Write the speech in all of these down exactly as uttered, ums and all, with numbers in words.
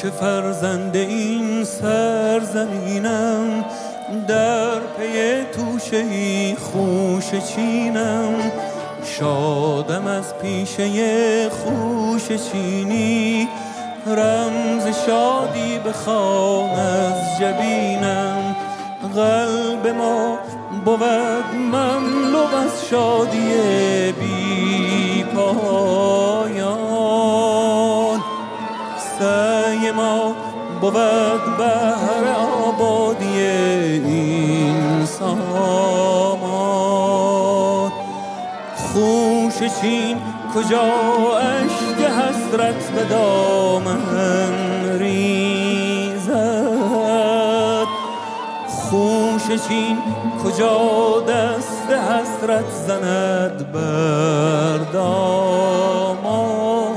که فرزند این سرزمینم، در پی توشه خوش چینم. شادم از پیشه خوش چینی، رمز شادی بخوان از جبینم. قلب ما بود مملو از شادی بی پایان. سعی ما بود بهر آبادی این سامان. خوش چین کجا اشک حسرت به دامن ریزد، خوش چین کجا دست حسرت زند بر دامان.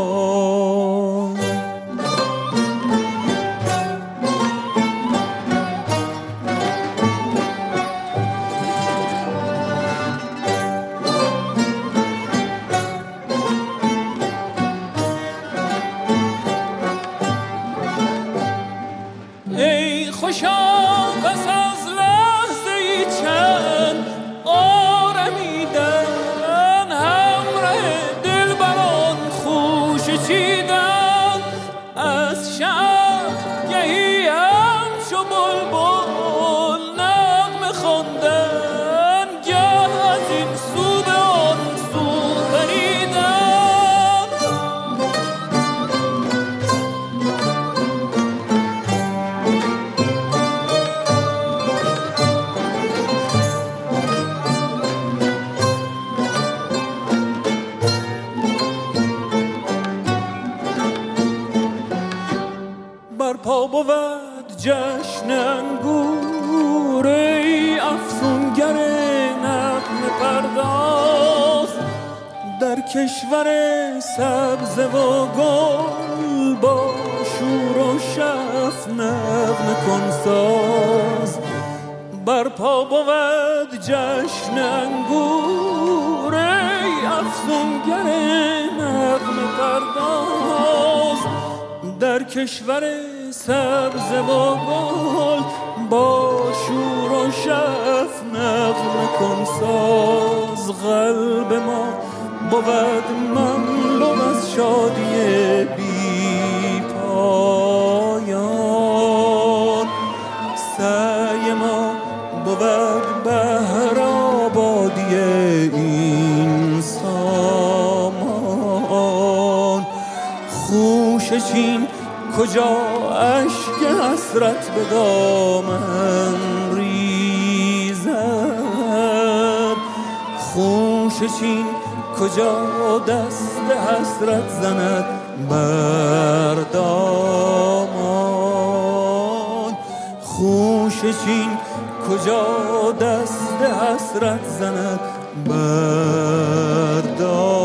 ای خوشا بس از لحظه ای چند آرمیدن، همراه دلبران خوش چیدن. از شب گهی همچو بلبل نغمه خواندن، گه از این سو به آن سو پریدن. برپا بود جشن انگور، ای افسونگر نغمه پرداز. در کشور سبزه و گل با شور و شف نغمه کن ساز. برپا بود جشن انگور، ای افسونگر نغمه پرداز. در کشور سبزه و گل با شور و شف نغمه کن ساز. قلب ما بود مملو از شادی بی پایان. سعی ما بود بهر آبادی این سامان. خوش چین کجا اشک حسرت به دامن ریزد، خوش چین کجا دست حسرت زند بر دامان. خوش چین کجا دست حسرت زند بر دامان.